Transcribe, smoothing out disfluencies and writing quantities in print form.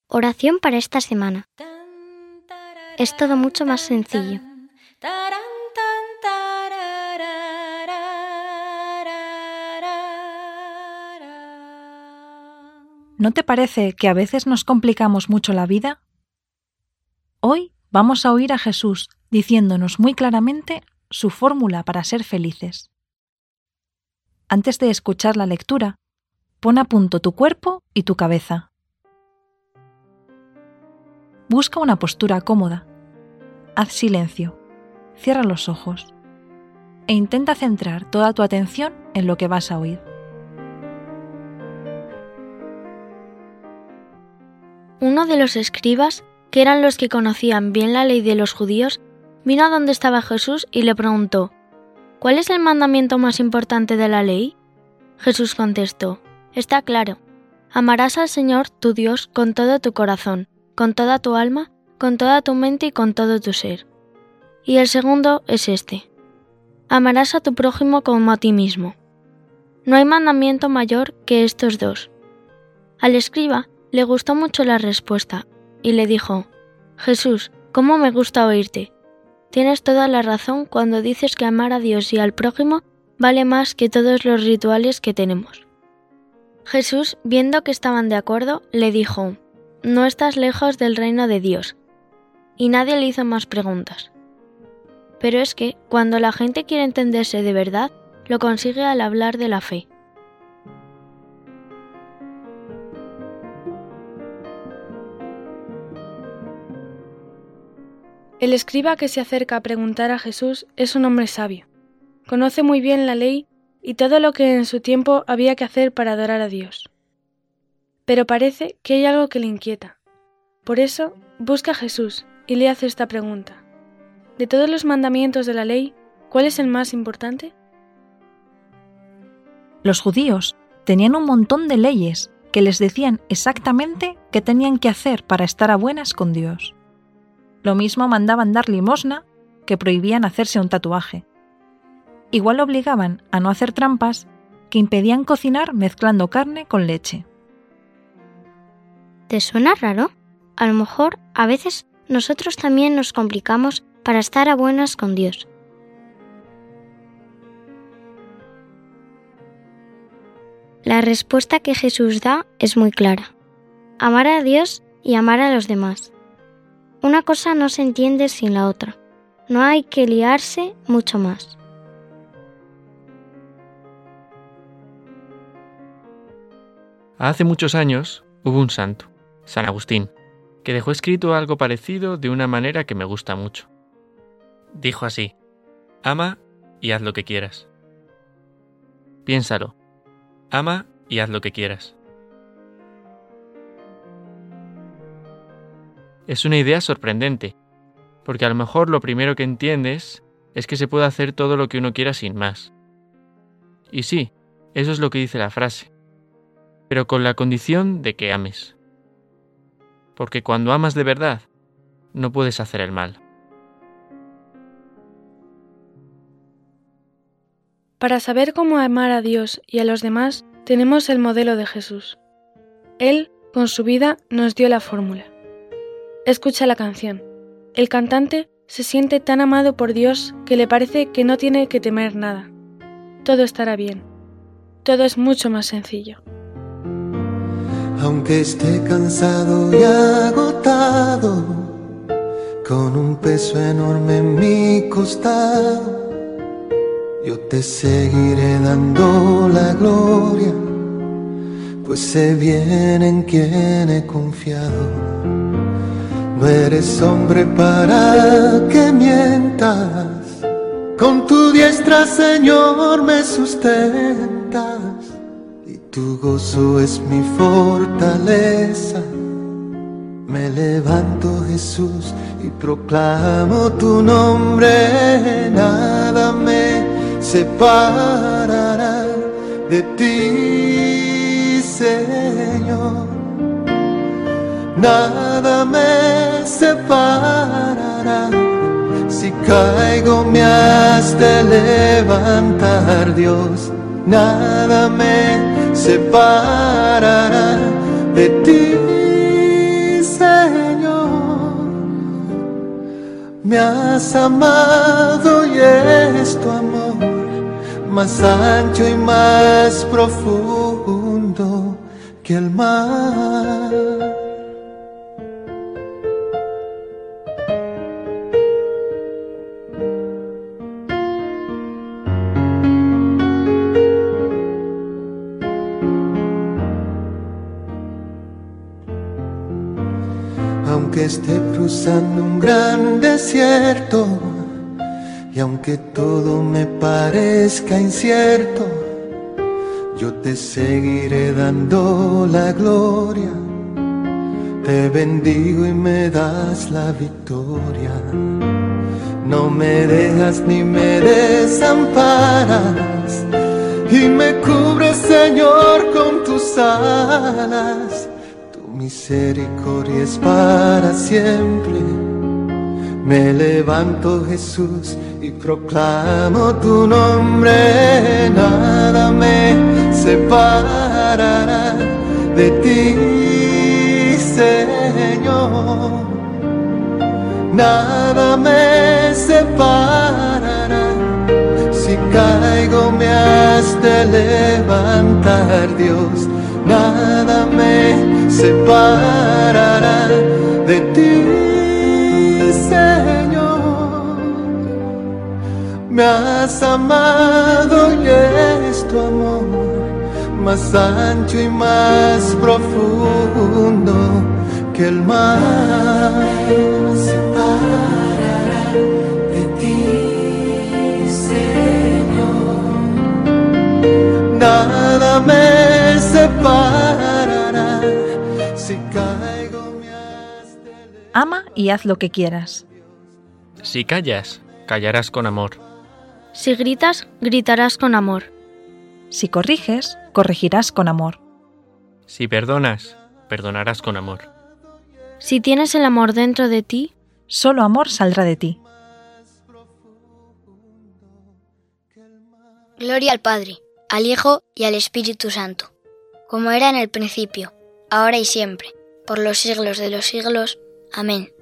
Oración para esta semana. Es todo mucho más sencillo. ¿No te parece que a veces nos complicamos mucho la vida? Hoy vamos a oír a Jesús diciéndonos muy claramente su fórmula para ser felices. Antes de escuchar la lectura, pon a punto tu cuerpo y tu cabeza. Busca una postura cómoda. Haz silencio. Cierra los ojos. E intenta centrar toda tu atención en lo que vas a oír. Uno de los escribas, que eran los que conocían bien la ley de los judíos, vino a donde estaba Jesús y le preguntó: ¿Cuál es el mandamiento más importante de la ley? Jesús contestó: Está claro. Amarás al Señor tu Dios con todo tu corazón, con toda tu alma, con toda tu mente y con todo tu ser. Y el segundo es este: amarás a tu prójimo como a ti mismo. No hay mandamiento mayor que estos dos. Al escriba le gustó mucho la respuesta y le dijo: Jesús, ¿cómo me gusta oírte? Tienes toda la razón cuando dices que amar a Dios y al prójimo vale más que todos los rituales que tenemos. Jesús, viendo que estaban de acuerdo, le dijo: No estás lejos del reino de Dios. Y nadie le hizo más preguntas. Pero es que, cuando la gente quiere entenderse de verdad, lo consigue al hablar de la fe. El escriba que se acerca a preguntar a Jesús es un hombre sabio. Conoce muy bien la ley y todo lo que en su tiempo había que hacer para adorar a Dios. Pero parece que hay algo que le inquieta. Por eso busca a Jesús y le hace esta pregunta: de todos los mandamientos de la ley, ¿cuál es el más importante? Los judíos tenían un montón de leyes que les decían exactamente qué tenían que hacer para estar a buenas con Dios. Lo mismo mandaban dar limosna que prohibían hacerse un tatuaje. Igual obligaban a no hacer trampas que impedían cocinar mezclando carne con leche. ¿Te suena raro? A lo mejor, a veces, nosotros también nos complicamos para estar a buenas con Dios. La respuesta que Jesús da es muy clara: amar a Dios y amar a los demás. Una cosa no se entiende sin la otra. No hay que liarse mucho más. Hace muchos años hubo un santo, San Agustín, que dejó escrito algo parecido de una manera que me gusta mucho. Dijo así: ama y haz lo que quieras. Piénsalo. Ama y haz lo que quieras. Es una idea sorprendente, porque a lo mejor lo primero que entiendes es que se puede hacer todo lo que uno quiera sin más. Y sí, eso es lo que dice la frase, pero con la condición de que ames. Porque cuando amas de verdad, no puedes hacer el mal. Para saber cómo amar a Dios y a los demás, tenemos el modelo de Jesús. Él, con su vida, nos dio la fórmula. Escucha la canción. El cantante se siente tan amado por Dios que le parece que no tiene que temer nada. Todo estará bien. Todo es mucho más sencillo. Aunque esté cansado y agotado, con un peso enorme en mi costado, yo te seguiré dando la gloria, pues sé bien en quién he confiado. No eres hombre para que mientas, con tu diestra, Señor, me sustentas, y tu gozo es mi fortaleza. Me levanto, Jesús, y proclamo tu nombre. Nada me separará de ti, Señor. Nada me separará. Si caigo me has de levantar, Dios. Nada me separará de ti, Me has amado y es tu amor más ancho y más profundo que el mar. Aunque esté cruzando un gran desierto y aunque todo me parezca incierto, yo te seguiré dando la gloria. Te bendigo y me das la victoria. No me dejas ni me desamparas y me cubres, Señor, con tus alas. Misericordia es para siempre. Me levanto, Jesús, y proclamo tu nombre. Nada me separará de ti, Señor. Nada me separará. Si caigo me has de levantar, Dios. Nada me separará de ti, Señor. Me has amado y es tu amor más ancho y más profundo que el mar. Me separará de ti, Señor. Nada me separará. Si caigo me has de levantar. Ama y haz lo que quieras. Si callas, callarás con amor. Si gritas, gritarás con amor. Si corriges, corregirás con amor. Si perdonas, perdonarás con amor. Si tienes el amor dentro de ti, Solo amor saldrá de ti. Gloria al Padre, al Hijo y al Espíritu Santo, como era en el principio, ahora y siempre, por los siglos de los siglos. Amén.